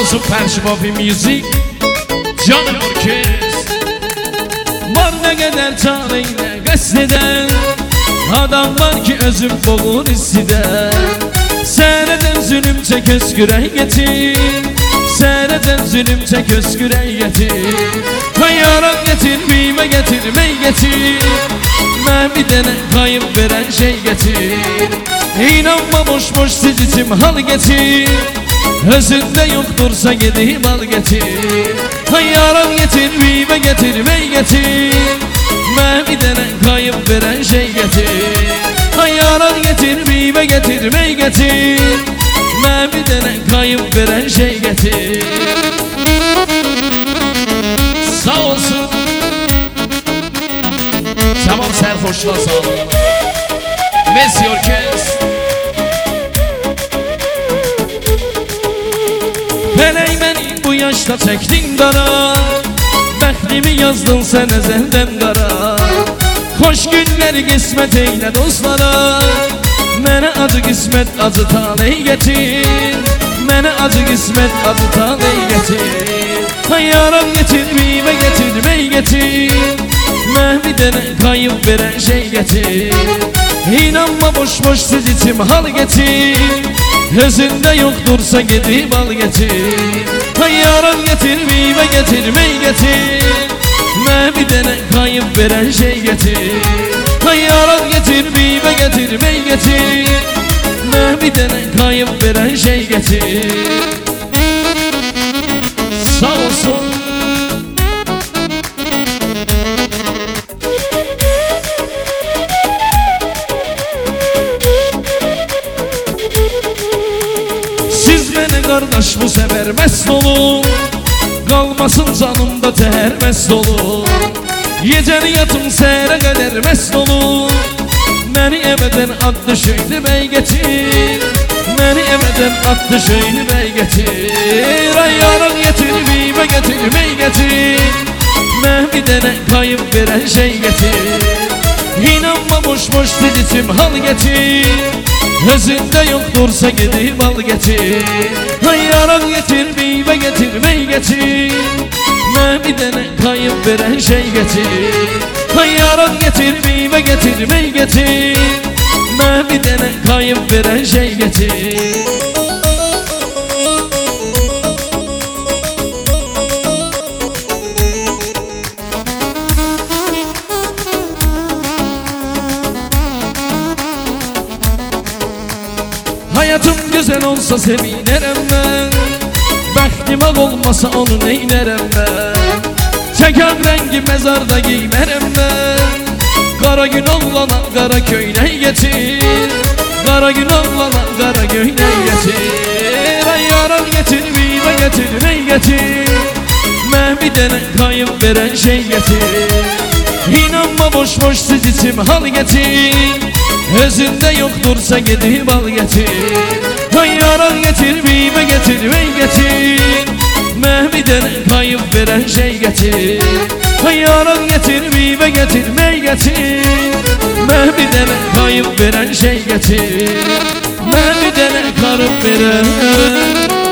olsun Perşibafi Music. Canım orkest. Var ne kadar çareyle qəsdən adam var ki özüm boğur istidən. Sərədən zülüm çək öskürək getir, sərədən zülüm çək öskürək getir. Hayaran getir, bime getir, mey getir, mən bir dənə qayıb verən şey getir. İnanma boş boş siz içim hal getir, özünde yoktursa gidip al getir. Hayaran getir, bime getir, mey getir, mən bir dənə qayıb verən şey getir. Hayaran getir, bime getir, mey getir, mən bir dənə qayıb verən şey getir. Sağ olsun. Tamam sərxoşlar sağ olun. Messi Orkest. Felək məni bu yaşda çəkdin qara, bəxtimi yazdın sən əzəldən qara. Xoş günləri qismət eylə dostlara, mənə acı qismət acı taley getir, mənə acı qismət acı taley getir. Hayaran getir, bime getir, mey getir, mən bir dənə qayıb verən şey getir. İnanma boş boş siz içim hal getir, özünde yoktursa gidip al getir. Hayaran getir, bime getir, mey getir, mən bir dənə qayıb verən şey getir. Hayaran getir, bime getir, mey getir, mən bir dənə qayıb verən şey getir. Sağ olsun. Siz beni kardeş bu sefer mest olun, kalmasın canımda teher mest olun. Gecəni yatım səhərə qədər mest olun, məni əbədən adlı şöylü bəy getir, məni əbədən adlı şöylü bəy getir. Hayaran getir, bime getir, mey getir, mən bir dənə qayıb verən şey getir. İnanma boş boş siz içim hal getir, özünde yoktursa gidip al getir. Hayaran getir, bime getir, mey getir, mən bir dənə qayıb verən şey getir. Hayaran getir, bime getir, mey getir, mən bir dənə qayıb verən şey getir. Hayatım güzel olsa sevinerem ben, bəxtim ağ olmasa onu neylerem ben. Çeken rengi mezarda giymerem ben, kara gün oğlana kara köyle getir, kara gün oğlana kara köyle getir. Hayaran getir, bime getir, mey getir, mən bir dənə qayıb verən şey getir. İnanma boş boş siz içim hal getir, özünde yoktursa gidip al getir. Hayaran getir, bime getir, mey getir, mən bir dənə qayıb verən şey getir. Hayaran getir, bime getir, mey getir, mən bir dənə qayıb verən şey getir, mən bir dənə qarıb verən